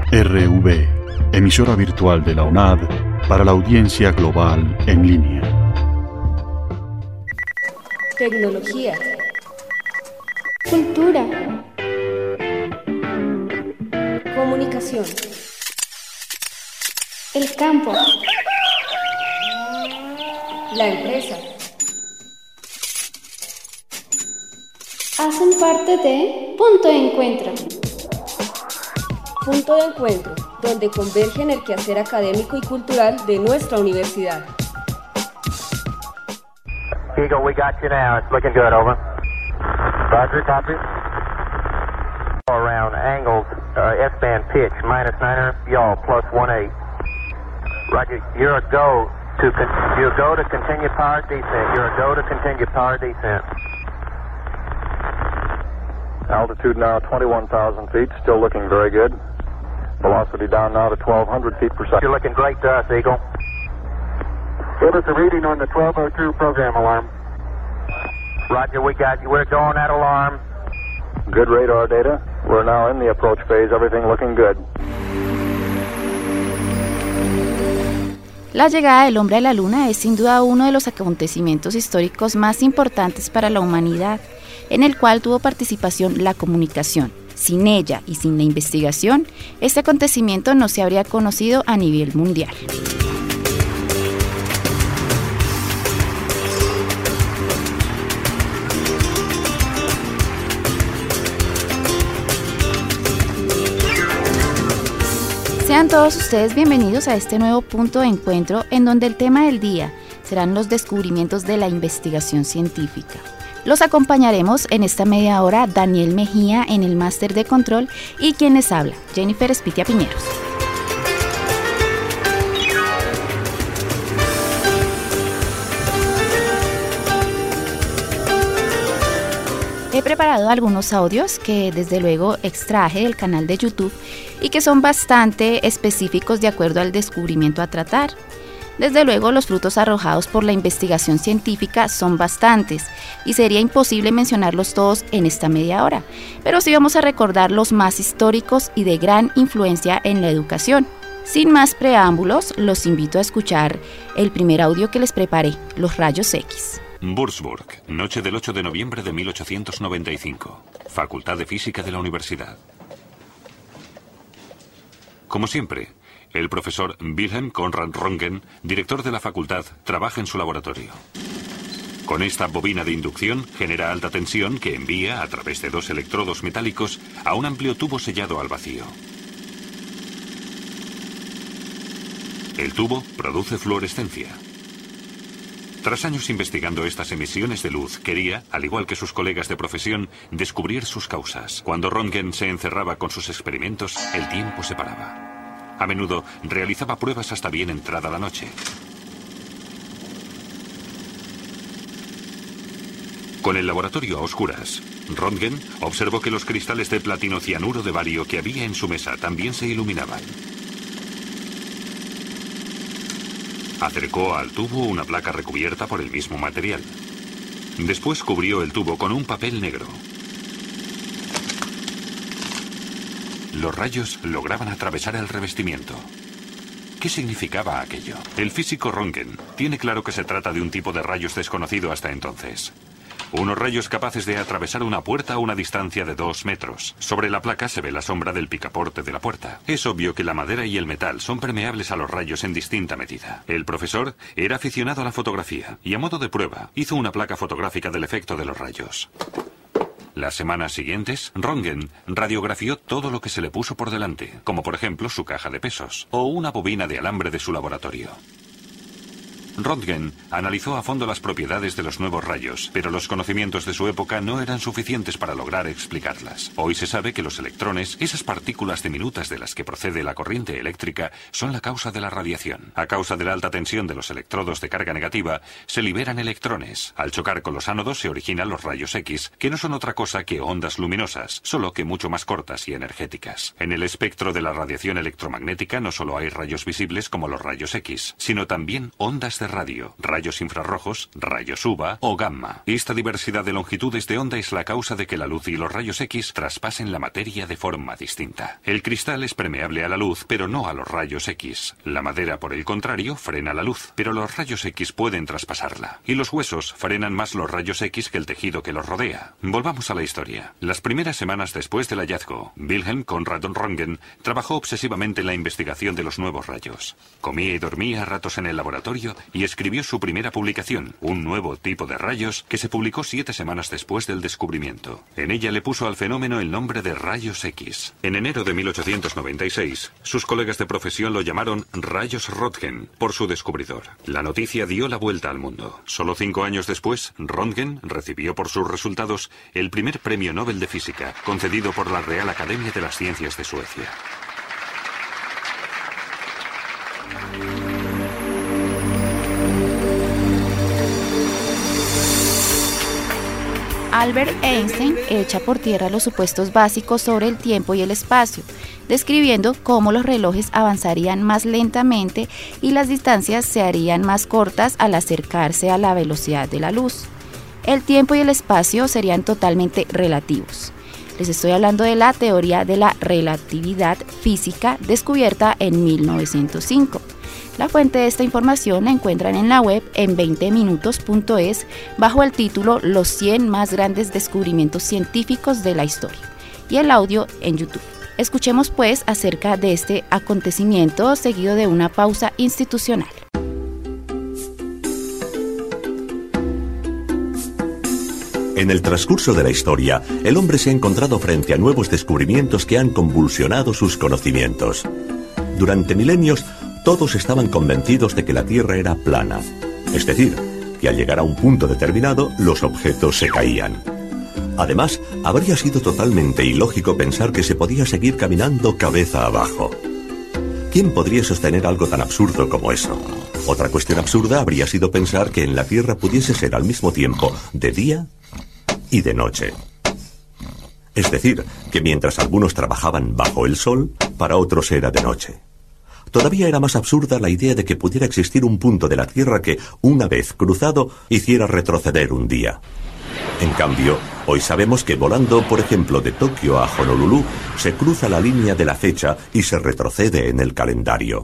RV, emisora virtual de la UNAD para la audiencia global en línea. Tecnología. Cultura. Comunicación. El campo. La empresa. Hacen parte de Punto de Encuentro. Punto de Encuentro, donde convergen el quehacer académico y cultural de nuestra universidad. Eagle, we got you now. It's looking good, over. Roger, copy. Around angles, S-band pitch, -9er, yaw, +18. Roger, you're a go to continue power descent. You're a go to continue power descent. Altitude now 21,000 feet, still looking very good. Velocity down now to 1,200 feet per second. You're looking great to us, Eagle. Give us a reading on the 1202 program alarm. Roger, we got you. We're going at alarm. Good radar data. We're now in the approach phase. Everything looking good. La llegada del hombre a la Luna es sin duda uno de los acontecimientos históricos más importantes para la humanidad, en el cual tuvo participación la comunicación. Sin ella y sin la investigación, este acontecimiento no se habría conocido a nivel mundial. Sean todos ustedes bienvenidos a este nuevo punto de encuentro en donde el tema del día serán los descubrimientos de la investigación científica. Los acompañaremos en esta media hora Daniel Mejía en el máster de control y quien les habla, Jennifer Espitia Piñeros. He preparado algunos audios que desde luego extraje del canal de YouTube y que son bastante específicos de acuerdo al descubrimiento a tratar. Desde luego los frutos arrojados por la investigación científica son bastantes y sería imposible mencionarlos todos en esta media hora, pero sí vamos a recordar los más históricos y de gran influencia en la educación. Sin más preámbulos, los invito a escuchar el primer audio que les preparé, los rayos X. Würzburg, noche del 8 de noviembre de 1895. Facultad de Física de la Universidad. Como siempre, el profesor Wilhelm Conrad Röntgen, director de la facultad, trabaja en su laboratorio. Con esta bobina de inducción genera alta tensión que envía, a través de dos electrodos metálicos, a un amplio tubo sellado al vacío. El tubo produce fluorescencia. Tras años investigando estas emisiones de luz, quería, al igual que sus colegas de profesión, descubrir sus causas. Cuando Röntgen se encerraba con sus experimentos, el tiempo se paraba. A menudo realizaba pruebas hasta bien entrada la noche. Con el laboratorio a oscuras, Röntgen observó que los cristales de platino cianuro de bario que había en su mesa también se iluminaban. Acercó al tubo una placa recubierta por el mismo material. Después cubrió el tubo con un papel negro. Los rayos lograban atravesar el revestimiento. ¿Qué significaba aquello? El físico Röntgen tiene claro que se trata de un tipo de rayos desconocido hasta entonces. Unos rayos capaces de atravesar una puerta a una distancia de 2 metros. Sobre la placa se ve la sombra del picaporte de la puerta. Es obvio que la madera y el metal son permeables a los rayos en distinta medida. El profesor era aficionado a la fotografía y, a modo de prueba, hizo una placa fotográfica del efecto de los rayos. Las semanas siguientes, Röntgen radiografió todo lo que se le puso por delante, como por ejemplo su caja de pesos o una bobina de alambre de su laboratorio. Röntgen analizó a fondo las propiedades de los nuevos rayos, pero los conocimientos de su época no eran suficientes para lograr explicarlas. Hoy se sabe que los electrones, esas partículas diminutas de las que procede la corriente eléctrica, son la causa de la radiación. A causa de la alta tensión de los electrodos de carga negativa, se liberan electrones. Al chocar con los ánodos se originan los rayos X, que no son otra cosa que ondas luminosas, solo que mucho más cortas y energéticas. En el espectro de la radiación electromagnética no solo hay rayos visibles como los rayos X, sino también ondas de radio, rayos infrarrojos, rayos UVA o gamma. Esta diversidad de longitudes de onda es la causa de que la luz y los rayos X traspasen la materia de forma distinta. El cristal es permeable a la luz, pero no a los rayos X. La madera, por el contrario, frena la luz, pero los rayos X pueden traspasarla. Y los huesos frenan más los rayos X que el tejido que los rodea. Volvamos a la historia. Las primeras semanas después del hallazgo, Wilhelm Conrad Röntgen trabajó obsesivamente en la investigación de los nuevos rayos. Comía y dormía a ratos en el laboratorio y escribió su primera publicación, un nuevo tipo de rayos que se publicó 7 semanas después del descubrimiento. En ella le puso al fenómeno el nombre de rayos X. En enero de 1896, sus colegas de profesión lo llamaron rayos Röntgen por su descubridor. La noticia dio la vuelta al mundo. Solo 5 años después, Röntgen recibió por sus resultados el primer premio Nobel de Física, concedido por la Real Academia de las Ciencias de Suecia. Albert Einstein echa por tierra los supuestos básicos sobre el tiempo y el espacio, describiendo cómo los relojes avanzarían más lentamente y las distancias se harían más cortas al acercarse a la velocidad de la luz. El tiempo y el espacio serían totalmente relativos. Les estoy hablando de la teoría de la relatividad física descubierta en 1905. La fuente de esta información la encuentran en la web en 20minutos.es bajo el título Los 100 más grandes descubrimientos científicos de la historia y el audio en YouTube. Escuchemos pues acerca de este acontecimiento seguido de una pausa institucional. En el transcurso de la historia, el hombre se ha encontrado frente a nuevos descubrimientos que han convulsionado sus conocimientos. Durante milenios, todos estaban convencidos de que la Tierra era plana, es decir, que al llegar a un punto determinado, los objetos se caían. Además, habría sido totalmente ilógico pensar que se podía seguir caminando cabeza abajo. ¿Quién podría sostener algo tan absurdo como eso? Otra cuestión absurda habría sido pensar que en la Tierra pudiese ser al mismo tiempo de día y de noche. Es decir, que mientras algunos trabajaban bajo el sol, para otros era de noche. Todavía era más absurda la idea de que pudiera existir un punto de la Tierra que, una vez cruzado, hiciera retroceder un día. En cambio, hoy sabemos que volando, por ejemplo, de Tokio a Honolulu, se cruza la línea de la fecha y se retrocede en el calendario.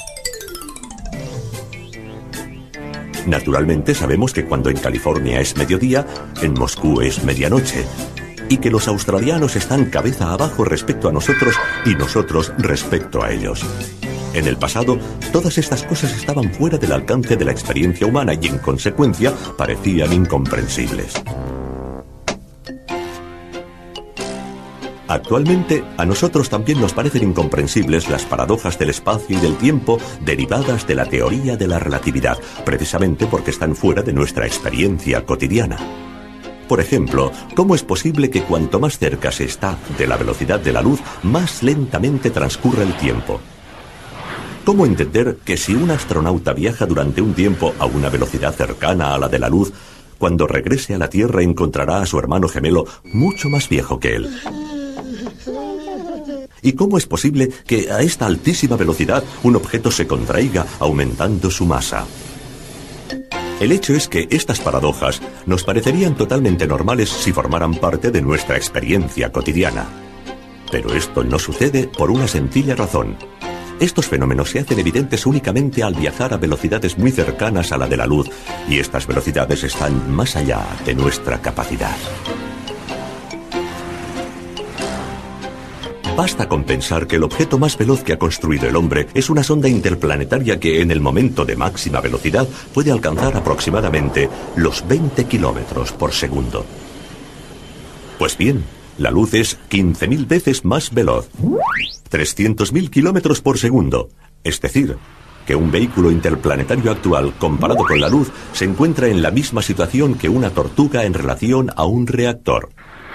Naturalmente sabemos que cuando en California es mediodía, en Moscú es medianoche, y que los australianos están cabeza abajo respecto a nosotros y nosotros respecto a ellos. En el pasado, todas estas cosas estaban fuera del alcance de la experiencia humana y, en consecuencia, parecían incomprensibles. Actualmente, a nosotros también nos parecen incomprensibles las paradojas del espacio y del tiempo derivadas de la teoría de la relatividad, precisamente porque están fuera de nuestra experiencia cotidiana. Por ejemplo, ¿cómo es posible que cuanto más cerca se está de la velocidad de la luz, más lentamente transcurre el tiempo? ¿Cómo entender que si un astronauta viaja durante un tiempo a una velocidad cercana a la de la luz, cuando regrese a la Tierra encontrará a su hermano gemelo mucho más viejo que él? ¿Y cómo es posible que a esta altísima velocidad un objeto se contraiga aumentando su masa? El hecho es que estas paradojas nos parecerían totalmente normales si formaran parte de nuestra experiencia cotidiana. Pero esto no sucede por una sencilla razón. Estos fenómenos se hacen evidentes únicamente al viajar a velocidades muy cercanas a la de la luz, y estas velocidades están más allá de nuestra capacidad. Basta con pensar que el objeto más veloz que ha construido el hombre es una sonda interplanetaria que en el momento de máxima velocidad puede alcanzar aproximadamente los 20 kilómetros por segundo. Pues bien, la luz es 15.000 veces más veloz, 300.000 kilómetros por segundo, es decir, que un vehículo interplanetario actual comparado con la luz se encuentra en la misma situación que una tortuga en relación a un reactor.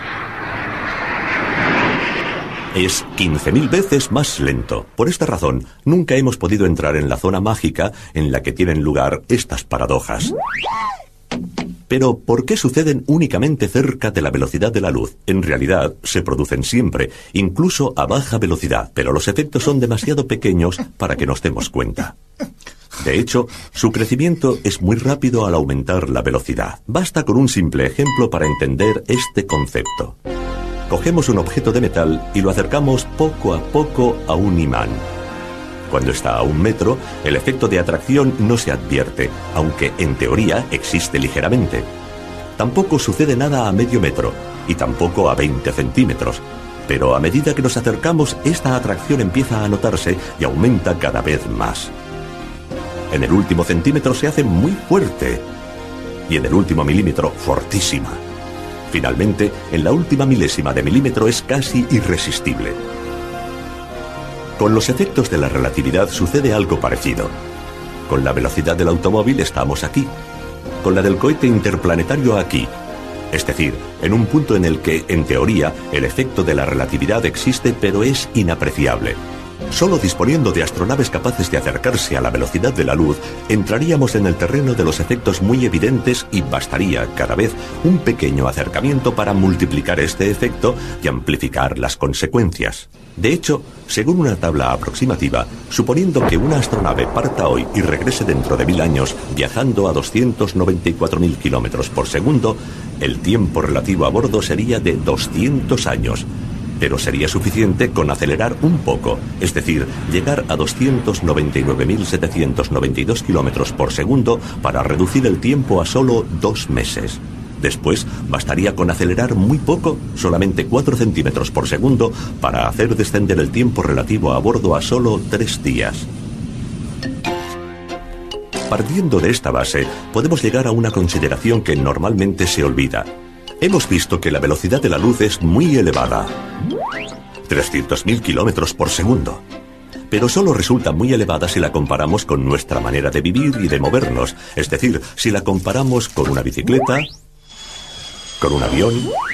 Es 15.000 veces más lento. Por esta razón, nunca hemos podido entrar en la zona mágica en la que tienen lugar estas paradojas. Pero, ¿por qué suceden únicamente cerca de la velocidad de la luz? En realidad, se producen siempre, incluso a baja velocidad, pero los efectos son demasiado pequeños para que nos demos cuenta. De hecho, su crecimiento es muy rápido al aumentar la velocidad. Basta con un simple ejemplo para entender este concepto. Cogemos un objeto de metal y lo acercamos poco a poco a un imán. Cuando está a 1 metro, el efecto de atracción no se advierte, aunque en teoría existe ligeramente. Tampoco sucede nada a medio metro, y tampoco a 20 centímetros. Pero a medida que nos acercamos, esta atracción empieza a notarse y aumenta cada vez más. En el último centímetro se hace muy fuerte, y en el último milímetro, fortísima. Finalmente, en la última milésima de milímetro es casi irresistible. Con los efectos de la relatividad sucede algo parecido. Con la velocidad del automóvil estamos aquí. Con la del cohete interplanetario aquí. Es decir, en un punto en el que, en teoría, el efecto de la relatividad existe pero es inapreciable. Solo disponiendo de astronaves capaces de acercarse a la velocidad de la luz, entraríamos en el terreno de los efectos muy evidentes y bastaría, cada vez, un pequeño acercamiento para multiplicar este efecto y amplificar las consecuencias. De hecho, según una tabla aproximativa, suponiendo que una astronave parta hoy y regrese dentro de 1000 años, viajando a 294.000 kilómetros por segundo, el tiempo relativo a bordo sería de 200 años. Pero sería suficiente con acelerar un poco, es decir, llegar a 299.792 kilómetros por segundo para reducir el tiempo a solo 2 meses. Después, bastaría con acelerar muy poco, solamente 4 centímetros por segundo, para hacer descender el tiempo relativo a bordo a solo 3 días. Partiendo de esta base, podemos llegar a una consideración que normalmente se olvida. Hemos visto que la velocidad de la luz es muy elevada, 300.000 kilómetros por segundo. Pero solo resulta muy elevada si la comparamos con nuestra manera de vivir y de movernos, es decir, si la comparamos con una bicicleta, con un avión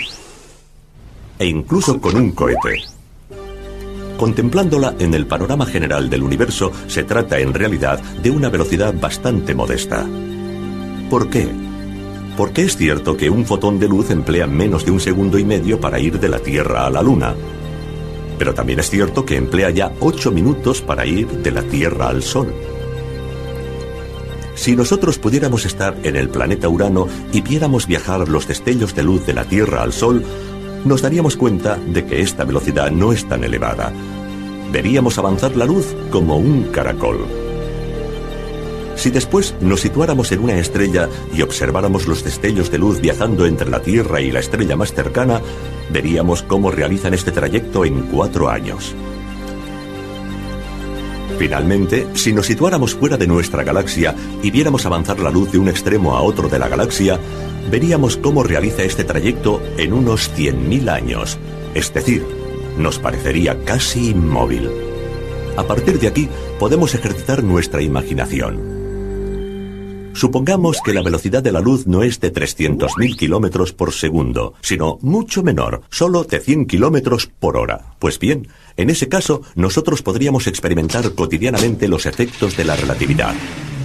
e incluso con un cohete. Contemplándola en el panorama general del universo, se trata en realidad de una velocidad bastante modesta. ¿Por qué? Porque es cierto que un fotón de luz emplea menos de 1,5 segundos para ir de la Tierra a la Luna. Pero también es cierto que emplea ya 8 minutos para ir de la Tierra al Sol. Si nosotros pudiéramos estar en el planeta Urano y viéramos viajar los destellos de luz de la Tierra al Sol, nos daríamos cuenta de que esta velocidad no es tan elevada. Veríamos avanzar la luz como un caracol. Si después nos situáramos en una estrella y observáramos los destellos de luz viajando entre la Tierra y la estrella más cercana, veríamos cómo realizan este trayecto en 4 años. Finalmente, si nos situáramos fuera de nuestra galaxia y viéramos avanzar la luz de un extremo a otro de la galaxia, veríamos cómo realiza este trayecto en unos 100.000 años. Es decir, nos parecería casi inmóvil. A partir de aquí, podemos ejercitar nuestra imaginación. Supongamos que la velocidad de la luz no es de 300.000 kilómetros por segundo, sino mucho menor, solo de 100 kilómetros por hora. Pues bien, en ese caso, nosotros podríamos experimentar cotidianamente los efectos de la relatividad.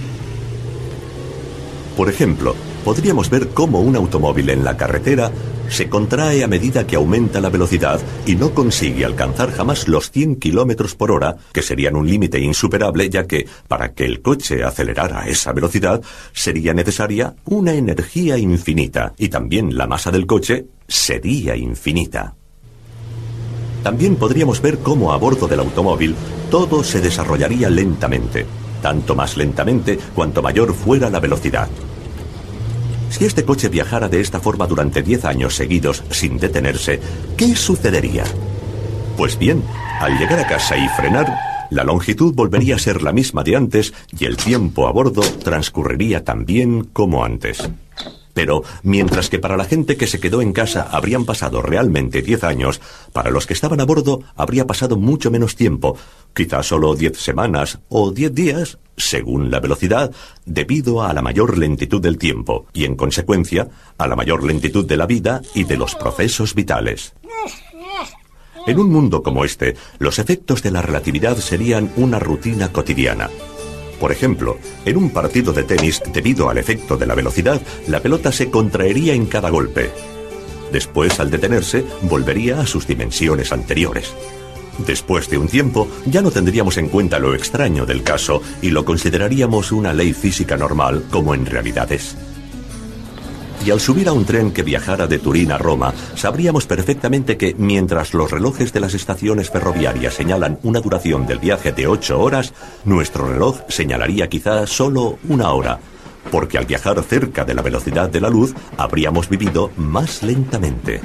Por ejemplo, podríamos ver cómo un automóvil en la carretera se contrae a medida que aumenta la velocidad y no consigue alcanzar jamás los 100 kilómetros por hora, que serían un límite insuperable, ya que, para que el coche acelerara a esa velocidad, sería necesaria una energía infinita, y también la masa del coche sería infinita. También podríamos ver cómo a bordo del automóvil todo se desarrollaría lentamente, tanto más lentamente cuanto mayor fuera la velocidad. Si este coche viajara de esta forma durante 10 años seguidos sin detenerse, ¿qué sucedería? Pues bien, al llegar a casa y frenar, la longitud volvería a ser la misma de antes y el tiempo a bordo transcurriría tan bien como antes. Pero, mientras que para la gente que se quedó en casa habrían pasado realmente 10 años, para los que estaban a bordo habría pasado mucho menos tiempo, quizás solo 10 semanas o 10 días, según la velocidad, debido a la mayor lentitud del tiempo y, en consecuencia, a la mayor lentitud de la vida y de los procesos vitales. En un mundo como este, los efectos de la relatividad serían una rutina cotidiana. Por ejemplo, en un partido de tenis, debido al efecto de la velocidad, la pelota se contraería en cada golpe. Después, al detenerse, volvería a sus dimensiones anteriores. Después de un tiempo, ya no tendríamos en cuenta lo extraño del caso y lo consideraríamos una ley física normal, como en realidad es. Y al subir a un tren que viajara de Turín a Roma, sabríamos perfectamente que, mientras los relojes de las estaciones ferroviarias señalan una duración del viaje de 8 horas, nuestro reloj señalaría quizá solo 1 hora, porque al viajar cerca de la velocidad de la luz, habríamos vivido más lentamente.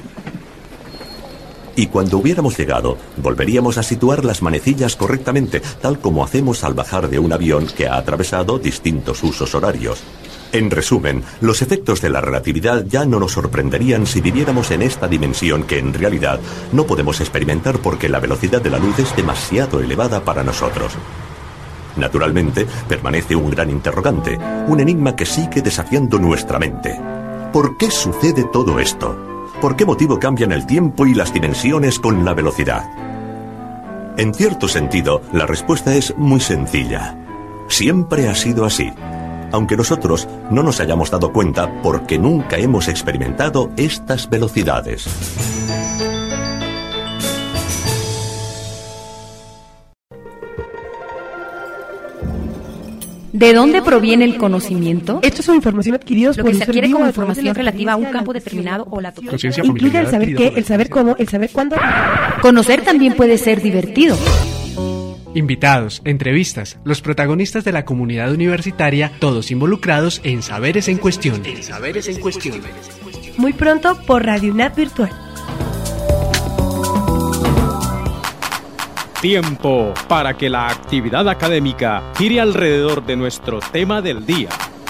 Y cuando hubiéramos llegado, volveríamos a situar las manecillas correctamente, tal como hacemos al bajar de un avión que ha atravesado distintos usos horarios. En resumen, los efectos de la relatividad ya no nos sorprenderían si viviéramos en esta dimensión que en realidad no podemos experimentar porque la velocidad de la luz es demasiado elevada para nosotros. Naturalmente, permanece un gran interrogante, un enigma que sigue desafiando nuestra mente. ¿Por qué sucede todo esto? ¿Por qué motivo cambian el tiempo y las dimensiones con la velocidad? En cierto sentido, la respuesta es muy sencilla. Siempre ha sido así, aunque nosotros no nos hayamos dado cuenta porque nunca hemos experimentado estas velocidades. ¿De dónde proviene el conocimiento? Esto es una información adquirida Lo que se adquiere como información relativa a un campo determinado o la conciencia. Incluye el saber qué, el saber cómo, el saber cuándo. Conocer también puede ser divertido. Invitados, entrevistas, los protagonistas de la comunidad universitaria, todos involucrados en Saberes en Cuestión. Muy pronto por Radio UNAD Virtual. Tiempo para que la actividad académica gire alrededor de nuestro tema del día.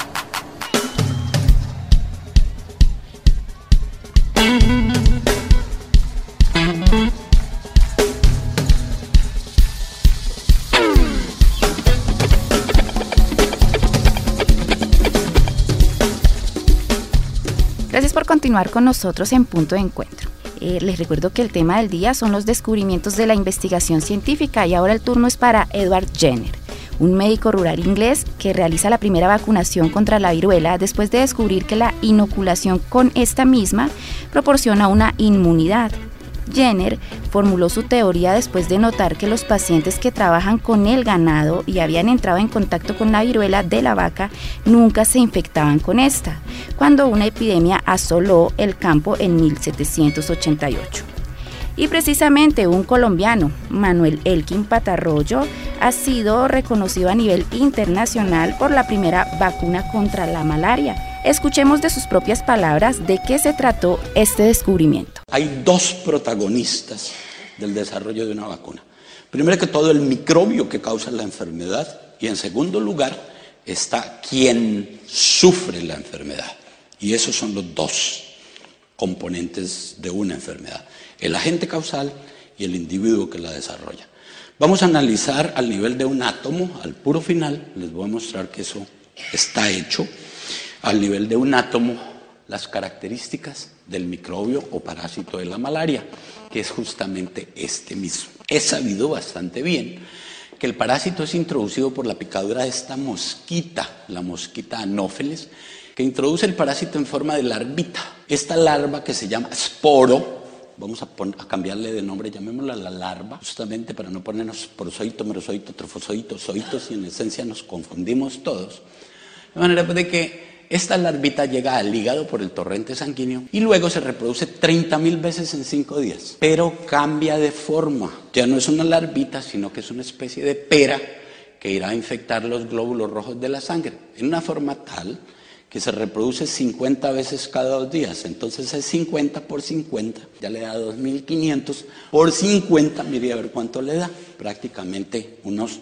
Gracias por continuar con nosotros en Punto de Encuentro. Les recuerdo que el tema del día son los descubrimientos de la investigación científica y ahora el turno es para Edward Jenner, un médico rural inglés que realiza la primera vacunación contra la viruela después de descubrir que la inoculación con esta misma proporciona una inmunidad. Jenner formuló su teoría después de notar que los pacientes que trabajan con el ganado y habían entrado en contacto con la viruela de la vaca nunca se infectaban con esta, cuando una epidemia asoló el campo en 1788. Y precisamente un colombiano, Manuel Elkin Patarroyo, ha sido reconocido a nivel internacional por la primera vacuna contra la malaria. Escuchemos de sus propias palabras de qué se trató este descubrimiento. Hay dos protagonistas del desarrollo de una vacuna. Primero que todo, el microbio que causa la enfermedad, y en segundo lugar está quien sufre la enfermedad. Y esos son los dos componentes de una enfermedad: el agente causal y el individuo que la desarrolla. Vamos a analizar al nivel de un átomo, al puro final, les voy a mostrar que eso está hecho. Al nivel de un átomo, las características del microbio o parásito de la malaria, que es justamente este mismo. He sabido bastante bien que el parásito es introducido por la picadura de esta mosquita, la mosquita Anopheles, que introduce el parásito en forma de larvita. Esta larva, que se llama esporo, vamos a cambiarle de nombre, llamémosla la larva, justamente para no ponernos porozoito, merozoito, trofozoito, zoitos, y en esencia nos confundimos todos. De manera de que esta larvita llega al hígado por el torrente sanguíneo y luego se reproduce 30.000 veces en 5 días, pero cambia de forma. Ya no es una larvita, sino que es una especie de pera que irá a infectar los glóbulos rojos de la sangre, en una forma tal que se reproduce 50 veces cada 2 días. Entonces es 50 por 50, ya le da 2.500 por 50, mire a ver cuánto le da, prácticamente unos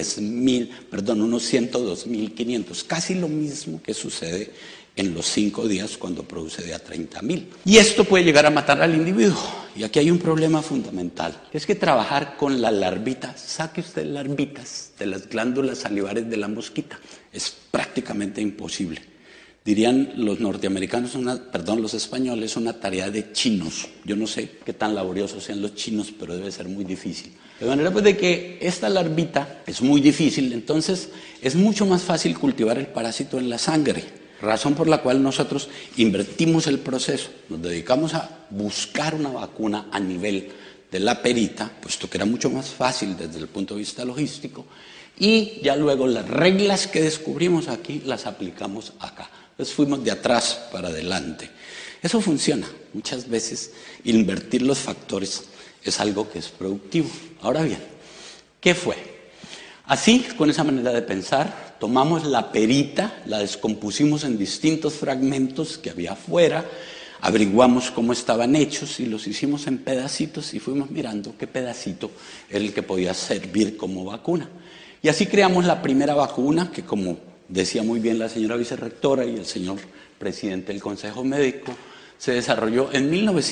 102.500, casi lo mismo que sucede en los 5 días cuando produce de a 30.000. Y esto puede llegar a matar al individuo. Y aquí hay un problema fundamental, que es que trabajar con la larvita, saque usted larvitas de las glándulas salivares de la mosquita, es prácticamente imposible. Dirían los norteamericanos, los españoles, una tarea de chinos. Yo no sé qué tan laboriosos sean los chinos, pero debe ser muy difícil. De manera pues de que esta larvita es muy difícil, entonces es mucho más fácil cultivar el parásito en la sangre. Razón por la cual nosotros invertimos el proceso. Nos dedicamos a buscar una vacuna a nivel de la perita, puesto que era mucho más fácil desde el punto de vista logístico, y ya luego las reglas que descubrimos aquí las aplicamos acá. Entonces fuimos de atrás para adelante. Eso funciona. Muchas veces invertir los factores es algo que es productivo. Ahora bien, ¿qué fue? Así, con esa manera de pensar, tomamos la perita, la descompusimos en distintos fragmentos que había afuera, averiguamos cómo estaban hechos y los hicimos en pedacitos y fuimos mirando qué pedacito era el que podía servir como vacuna. Y así creamos la primera vacuna que, como decía muy bien la señora vicerrectora y el señor presidente del Consejo Médico, se desarrolló en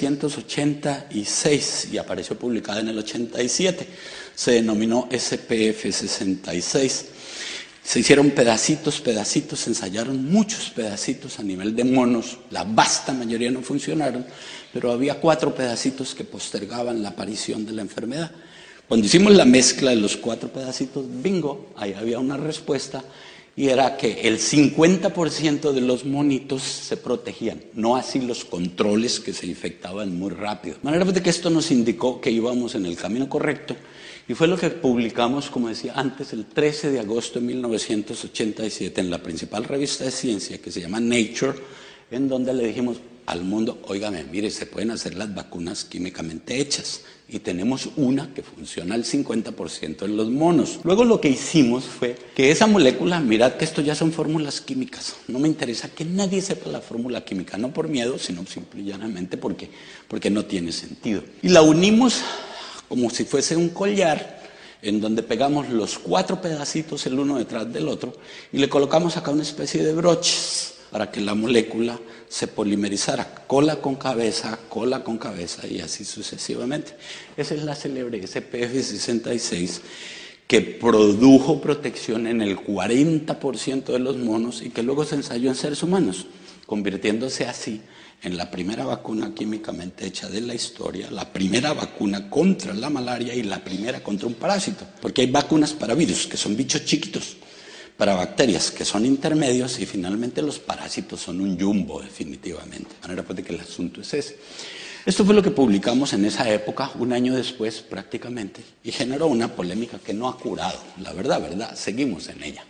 1986 y apareció publicada en el 87. Se denominó SPF-66. Se hicieron pedacitos, se ensayaron muchos pedacitos a nivel de monos. La vasta mayoría no funcionaron, pero había 4 pedacitos que postergaban la aparición de la enfermedad. Cuando hicimos la mezcla de los 4 pedacitos, bingo, ahí había una respuesta. Y era que el 50% de los monitos se protegían, no así los controles que se infectaban muy rápido. De manera de que esto nos indicó que íbamos en el camino correcto y fue lo que publicamos, como decía antes, el 13 de agosto de 1987 en la principal revista de ciencia que se llama Nature, en donde le dijimos al mundo, óigame, mire, se pueden hacer las vacunas químicamente hechas y tenemos una que funciona al 50% en los monos. Luego lo que hicimos fue que esa molécula, mirad que esto ya son fórmulas químicas, no me interesa que nadie sepa la fórmula química, no por miedo, sino simple y llanamente porque no tiene sentido. Y la unimos como si fuese un collar, en donde pegamos los 4 pedacitos el uno detrás del otro y le colocamos acá una especie de broches para que la molécula se polimerizara, cola con cabeza y así sucesivamente. Esa es la célebre SPF-66 que produjo protección en el 40% de los monos y que luego se ensayó en seres humanos, convirtiéndose así en la primera vacuna químicamente hecha de la historia, la primera vacuna contra la malaria y la primera contra un parásito. Porque hay vacunas para virus, que son bichos chiquitos, para bacterias, que son intermedios, y finalmente los parásitos son un jumbo, definitivamente. De manera pues de que el asunto es ese. Esto fue lo que publicamos en esa época, un año después prácticamente, y generó una polémica que no ha curado. La verdad, seguimos en ella.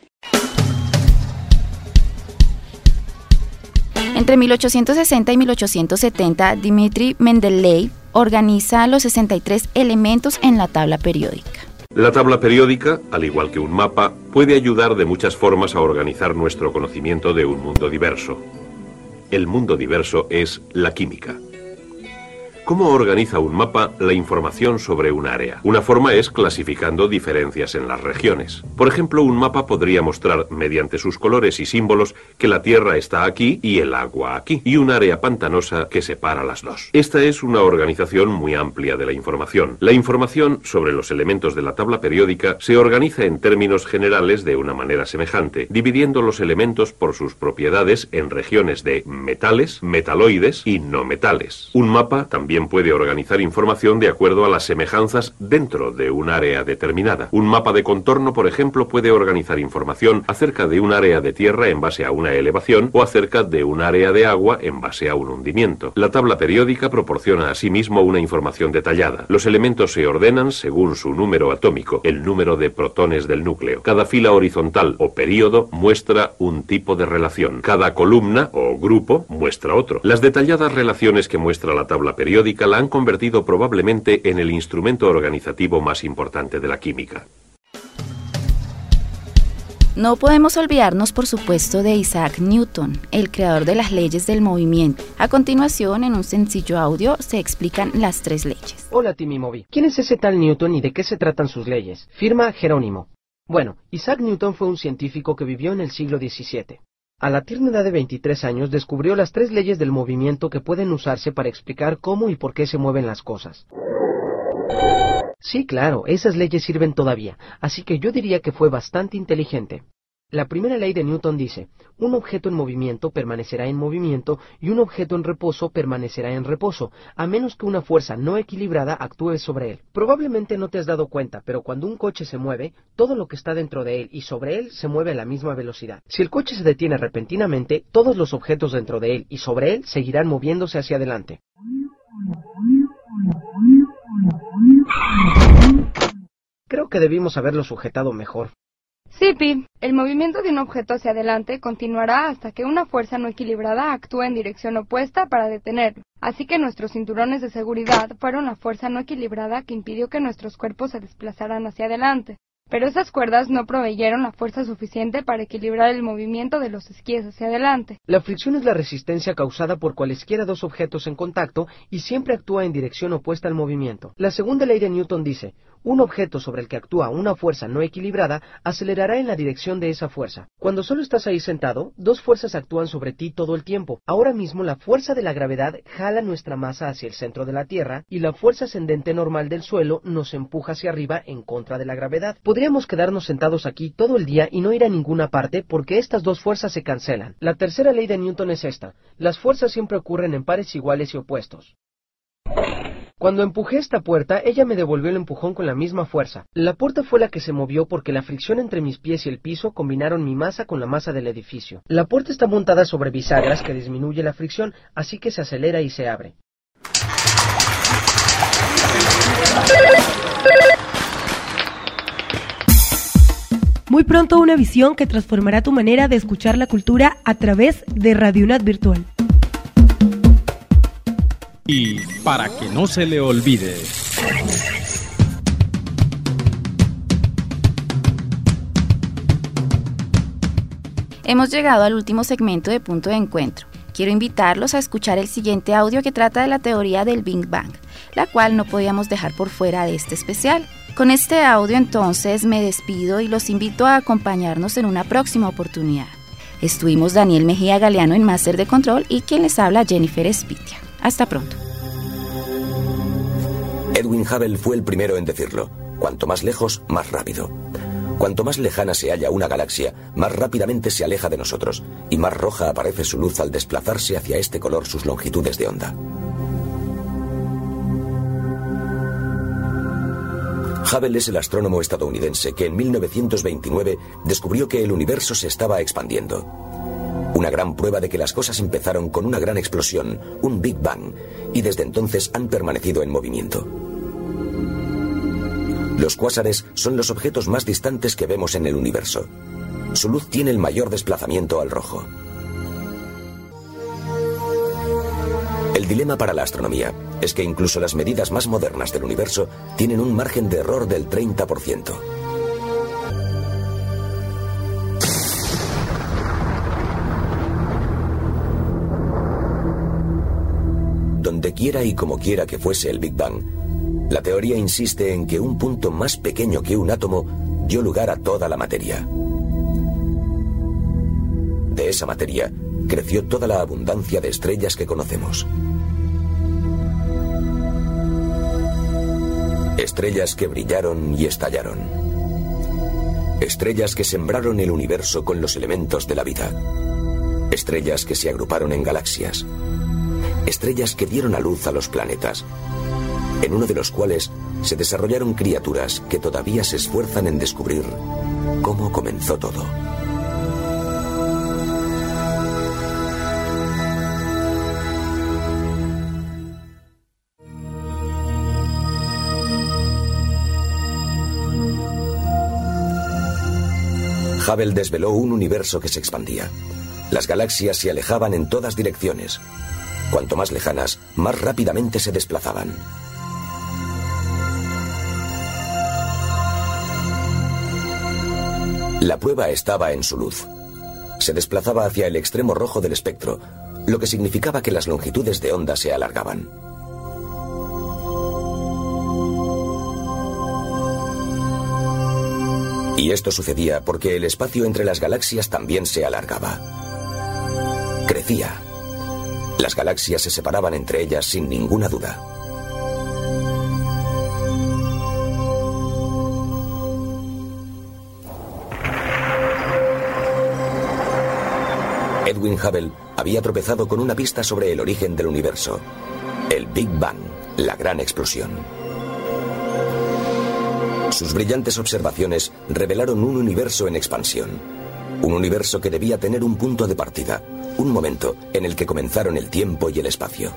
Entre 1860 y 1870, Dmitri Mendeleev organiza los 63 elementos en la tabla periódica. La tabla periódica, al igual que un mapa, puede ayudar de muchas formas a organizar nuestro conocimiento de un mundo diverso. El mundo diverso es la química. ¿Cómo organiza un mapa la información sobre un área? Una forma es clasificando diferencias en las regiones. Por ejemplo, un mapa podría mostrar, mediante sus colores y símbolos, que la tierra está aquí y el agua aquí, y un área pantanosa que separa las dos. Esta es una organización muy amplia de la información. La información sobre los elementos de la tabla periódica se organiza en términos generales de una manera semejante, dividiendo los elementos por sus propiedades en regiones de metales, metaloides y no metales. Un mapa también puede organizar información de acuerdo a las semejanzas dentro de un área determinada. Un mapa de contorno, por ejemplo, puede organizar información acerca de un área de tierra en base a una elevación o acerca de un área de agua en base a un hundimiento. La tabla periódica proporciona asimismo una información detallada. Los elementos se ordenan según su número atómico, el número de protones del núcleo. Cada fila horizontal o período muestra un tipo de relación. Cada columna o grupo muestra otro. Las detalladas relaciones que muestra la tabla periódica la han convertido probablemente en el instrumento organizativo más importante de la química. No podemos olvidarnos, por supuesto, de Isaac Newton, el creador de las leyes del movimiento. A continuación, en un sencillo audio, se explican las 3 leyes. Hola, Timmy Moby. ¿Quién es ese tal Newton y de qué se tratan sus leyes? Firma Jerónimo. Bueno, Isaac Newton fue un científico que vivió en el siglo XVII. A la tierna edad de 23 años descubrió las 3 leyes del movimiento que pueden usarse para explicar cómo y por qué se mueven las cosas. Sí, claro, esas leyes sirven todavía, así que yo diría que fue bastante inteligente. La primera ley de Newton dice, un objeto en movimiento permanecerá en movimiento y un objeto en reposo permanecerá en reposo, a menos que una fuerza no equilibrada actúe sobre él. Probablemente no te has dado cuenta, pero cuando un coche se mueve, todo lo que está dentro de él y sobre él se mueve a la misma velocidad. Si el coche se detiene repentinamente, todos los objetos dentro de él y sobre él seguirán moviéndose hacia adelante. que debimos haberlo sujetado mejor. Sí, Pi. El movimiento de un objeto hacia adelante continuará hasta que una fuerza no equilibrada actúe en dirección opuesta para detenerlo. Así que nuestros cinturones de seguridad fueron la fuerza no equilibrada que impidió que nuestros cuerpos se desplazaran hacia adelante. Pero esas cuerdas no proveyeron la fuerza suficiente para equilibrar el movimiento de los esquíes hacia adelante. La fricción es la resistencia causada por cualesquiera dos objetos en contacto y siempre actúa en dirección opuesta al movimiento. La segunda ley de Newton dice: un objeto sobre el que actúa una fuerza no equilibrada acelerará en la dirección de esa fuerza. Cuando solo estás ahí sentado, dos fuerzas actúan sobre ti todo el tiempo. Ahora mismo la fuerza de la gravedad jala nuestra masa hacia el centro de la Tierra y la fuerza ascendente normal del suelo nos empuja hacia arriba en contra de la gravedad. Podríamos quedarnos sentados aquí todo el día y no ir a ninguna parte porque estas dos fuerzas se cancelan. La tercera ley de Newton es esta: las fuerzas siempre ocurren en pares iguales y opuestos. Cuando empujé esta puerta, ella me devolvió el empujón con la misma fuerza. La puerta fue la que se movió porque la fricción entre mis pies y el piso combinaron mi masa con la masa del edificio. La puerta está montada sobre bisagras que disminuye la fricción, así que se acelera y se abre. Muy pronto una visión que transformará tu manera de escuchar la cultura a través de Radio UNAD Virtual. Y para que no se le olvide. Hemos llegado al último segmento de Punto de Encuentro. Quiero invitarlos a escuchar el siguiente audio que trata de la teoría del Big Bang, la cual no podíamos dejar por fuera de este especial. Con este audio entonces me despido y los invito a acompañarnos en una próxima oportunidad. Estuvimos Daniel Mejía Galeano en Máster de Control y quien les habla Jennifer Espitia. Hasta pronto. Edwin Hubble fue el primero en decirlo: cuanto más lejos, más rápido. Cuanto más lejana se halla una galaxia, más rápidamente se aleja de nosotros, y más roja aparece su luz al desplazarse hacia este color sus longitudes de onda. Hubble es el astrónomo estadounidense que en 1929 descubrió que el universo se estaba expandiendo. Una gran prueba de que las cosas empezaron con una gran explosión, un Big Bang, y desde entonces han permanecido en movimiento. Los cuásares son los objetos más distantes que vemos en el universo. Su luz tiene el mayor desplazamiento al rojo. El dilema para la astronomía es que incluso las medidas más modernas del universo tienen un margen de error del 30%. Donde quiera y como quiera que fuese el Big Bang, la teoría insiste en que un punto más pequeño que un átomo dio lugar a toda la materia. De esa materia creció toda la abundancia de estrellas que conocemos. Estrellas que brillaron y estallaron. Estrellas que sembraron el universo con los elementos de la vida. Estrellas que se agruparon en galaxias. Estrellas que dieron a luz a los planetas, en uno de los cuales se desarrollaron criaturas que todavía se esfuerzan en descubrir cómo comenzó todo. Hubble desveló un universo que se expandía. Las galaxias se alejaban en todas direcciones. Cuanto más lejanas, más rápidamente se desplazaban. La prueba estaba en su luz. Se desplazaba hacia el extremo rojo del espectro, lo que significaba que las longitudes de onda se alargaban. Y esto sucedía porque el espacio entre las galaxias también se alargaba. Crecía. Las galaxias se separaban entre ellas sin ninguna duda. Edwin Hubble había tropezado con una pista sobre el origen del universo, el Big Bang, la gran explosión. Sus brillantes observaciones revelaron un universo en expansión, un universo que debía tener un punto de partida, un momento en el que comenzaron el tiempo y el espacio.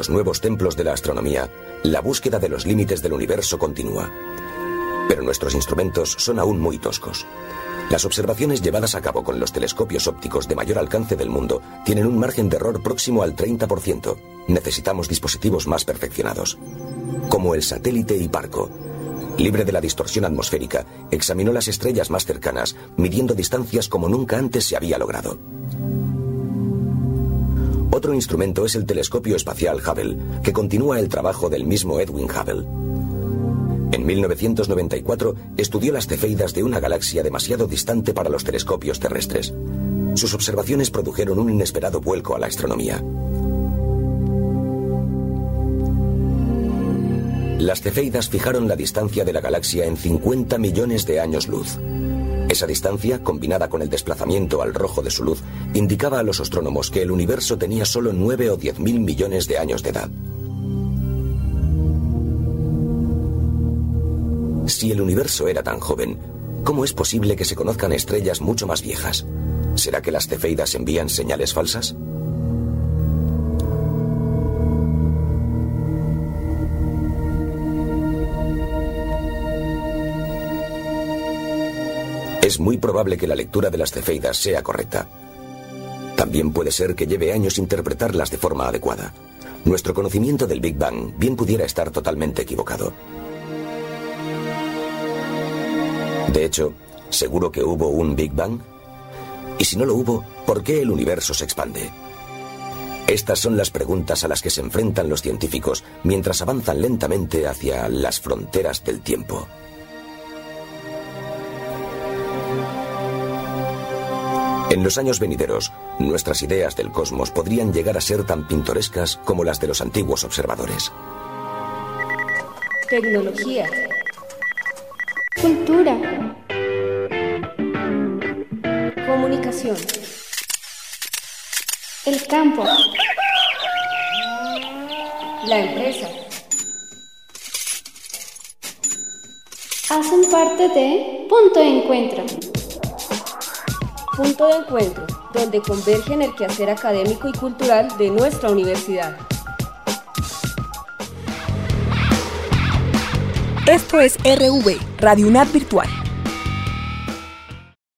los nuevos templos de la astronomía, la búsqueda de los límites del universo continúa. Pero nuestros instrumentos son aún muy toscos. Las observaciones llevadas a cabo con los telescopios ópticos de mayor alcance del mundo tienen un margen de error próximo al 30%. Necesitamos dispositivos más perfeccionados. Como el satélite Hiparco. Libre de la distorsión atmosférica, examinó las estrellas más cercanas, midiendo distancias como nunca antes se había logrado. Otro instrumento es el telescopio espacial Hubble, que continúa el trabajo del mismo Edwin Hubble. En 1994 estudió las cefeidas de una galaxia demasiado distante para los telescopios terrestres. Sus observaciones produjeron un inesperado vuelco a la astronomía. Las cefeidas fijaron la distancia de la galaxia en 50 millones de años luz. Esa distancia, combinada con el desplazamiento al rojo de su luz, indicaba a los astrónomos que el universo tenía solo 9 o 10.000 millones de años de edad. Si el universo era tan joven, ¿cómo es posible que se conozcan estrellas mucho más viejas? ¿Será que las cefeidas envían señales falsas? Es muy probable que la lectura de las cefeidas sea correcta. También puede ser que lleve años interpretarlas de forma adecuada. Nuestro conocimiento del Big Bang bien pudiera estar totalmente equivocado. De hecho, ¿seguro que hubo un Big Bang? Y si no lo hubo, ¿por qué el universo se expande? Estas son las preguntas a las que se enfrentan los científicos mientras avanzan lentamente hacia las fronteras del tiempo. En los años venideros, nuestras ideas del cosmos podrían llegar a ser tan pintorescas como las de los antiguos observadores. Tecnología. Cultura. Comunicación. El campo. La empresa. Hacen parte de Punto de Encuentro. Punto de encuentro, donde convergen el quehacer académico y cultural de nuestra universidad. Esto es RV, Radio UNAD Virtual.